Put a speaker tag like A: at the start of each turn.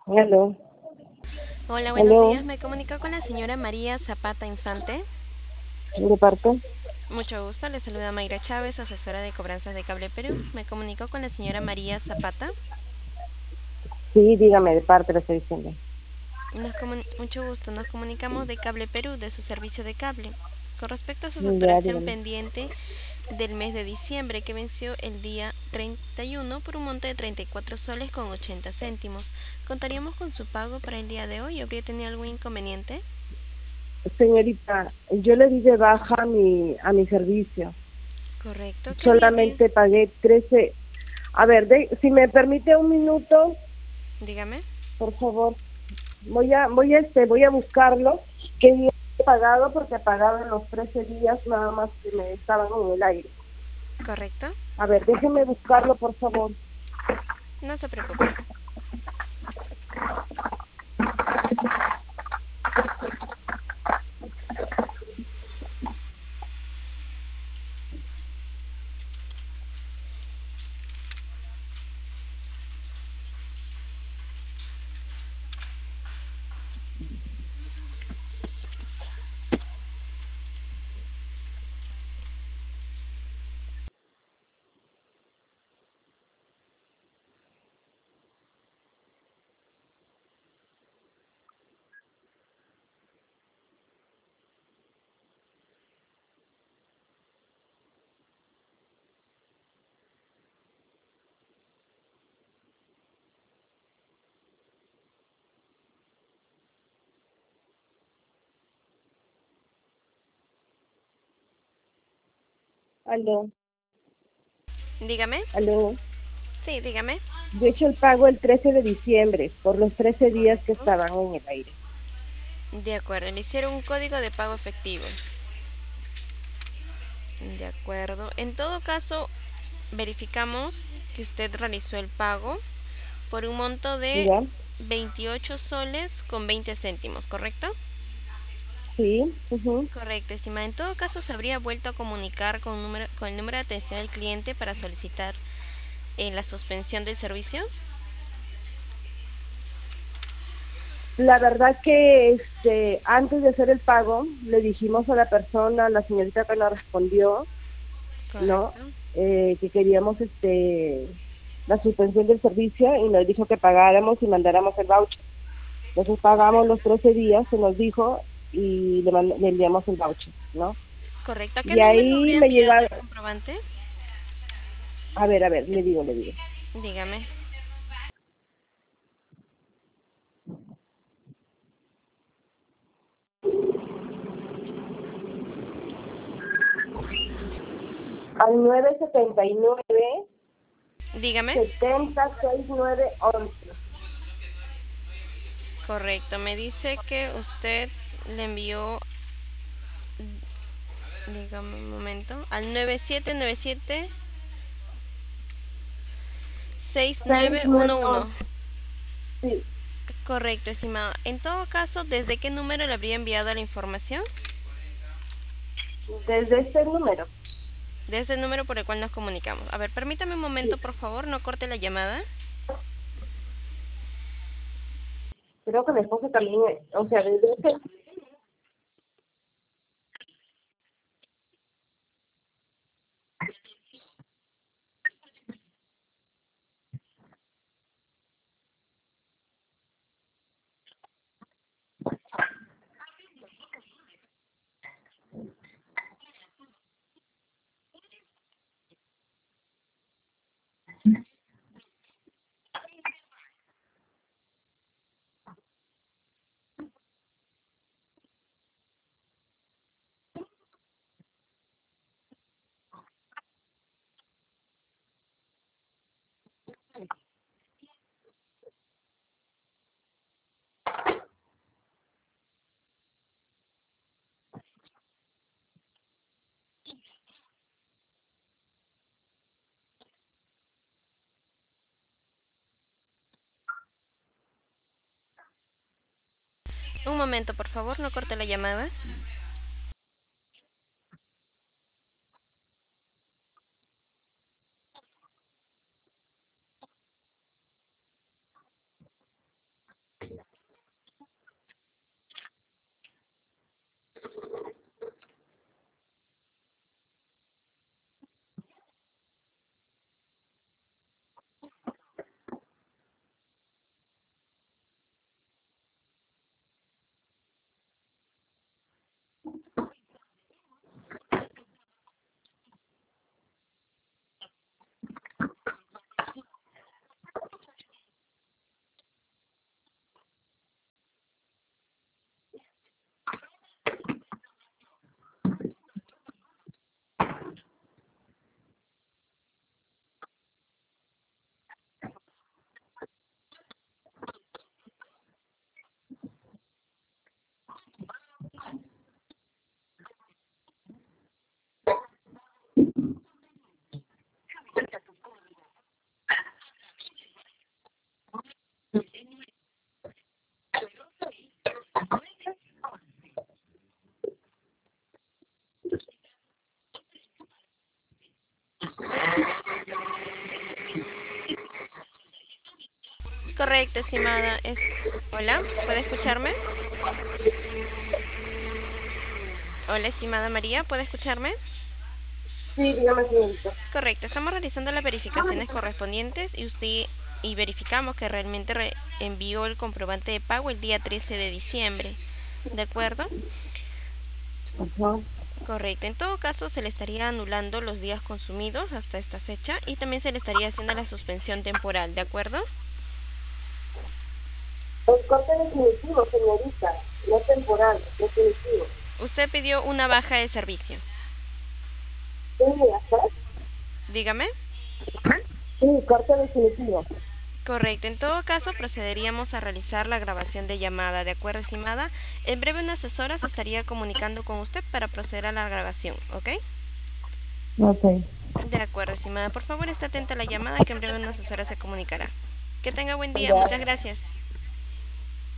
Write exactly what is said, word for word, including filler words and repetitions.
A: Aló,
B: Hola, buenos
A: aló,
B: días. Me comunico con la señora María Zapata Infante.
A: ¿de parte?
B: Mucho gusto. Le saluda Mayra Chávez, asesora de cobranzas de Cable Perú. Me comunico con la señora María Zapata.
A: Sí, dígame, de parte le estoy diciendo.
B: Nos comun- mucho gusto. Nos comunicamos de Cable Perú, de su servicio de cable, con respecto a su
A: Ya,
B: facturación
A: dígame.
B: pendiente del mes de diciembre, que venció el día treinta y uno por un monto de treinta y cuatro soles con ochenta céntimos. ¿Contaríamos con su pago para el día de hoy? ¿Habría tenido algún inconveniente?
A: Señorita, yo le di de baja a mi, a mi servicio.
B: Correcto. ¿Qué día tiene?
A: Solamente pagué trece. A ver, de- si me permite un minuto,
B: Dígame.
A: por favor. Voy a, voy a, este, voy a buscarlo. ¿Qué día he pagado? Porque he pagado en los trece días nada más que me estaban en el aire.
B: Correcto.
A: A ver, déjeme buscarlo, por favor.
B: No se preocupe.
A: Aló,
B: Dígame.
A: aló.
B: Sí, dígame.
A: Yo he hecho el pago el trece de diciembre por los trece días que
B: Correcto.
A: estaban en el aire.
B: De acuerdo, le hicieron un código de pago efectivo. De acuerdo. En todo caso, verificamos que usted realizó el pago por un monto de
A: ¿Ya?
B: veintiocho soles con veinte céntimos, ¿correcto?
A: Sí, ujú.
B: Correcto, estimada. En todo caso, se habría vuelto a comunicar con, número, con el número de atención al cliente para solicitar eh, la suspensión del servicio.
A: La verdad que este, antes de hacer el pago, le dijimos a la persona, a la señorita que nos respondió, ¿no?
B: Correcto.
A: Eh, que queríamos este, la suspensión del servicio y nos dijo que pagáramos y mandáramos el voucher. Entonces pagamos los
B: Correcto.
A: trece días, se nos dijo, y le, mand- le enviamos el voucher, ¿no?
B: Correcto. ¿A qué
A: Y
B: número
A: ahí
B: habría
A: me
B: enviado
A: llega,
B: el comprobante?
A: a ver, a ver, le digo, le digo.
B: Dígame.
A: Al nueve setenta y nueve
B: Dígame.
A: setenta sesenta y nueve once.
B: Correcto, me dice que usted le envió, dígame un momento, al nueve siete nueve siete seis nueve uno
A: seis nueve
B: uno.
A: once. Sí,
B: Correcto, estimado. En todo caso, ¿desde qué número le habría enviado la información?
A: desde este número.
B: Desde el número por el cual nos comunicamos. A ver, permítame un momento,
A: Sí.
B: por favor, no corte la llamada.
A: Creo que mi esposo también, eh, o sea, desde ese,
B: Un momento, por favor, no corte la llamada. Correcto, estimada. Es... Hola, ¿puede escucharme? Hola, estimada María, ¿puede escucharme?
A: Sí, dígame, señorita.
B: Correcto, estamos realizando las verificaciones correspondientes y usted y verificamos que realmente re envió el comprobante de pago el día trece de diciembre. ¿De acuerdo?
A: Ajá.
B: Correcto. En todo caso, se le estaría anulando los días consumidos hasta esta fecha y también se le estaría haciendo la suspensión temporal. ¿De acuerdo?
A: El corte definitivo, señorita, no temporal, definitivo.
B: Usted pidió una baja de servicio.
A: ¿Sí, ajá?
B: Dígame.
A: Sí, corte definitivo.
B: Correcto. En todo caso, procederíamos a realizar la grabación de llamada. ¿De acuerdo, estimada? En breve, una asesora se estaría comunicando con usted para proceder a la grabación. ¿Ok?
A: Ok.
B: De acuerdo, estimada. Por favor, esté atenta a la llamada que en breve una asesora se comunicará. Que tenga buen día.
A: Ya.
B: Muchas gracias.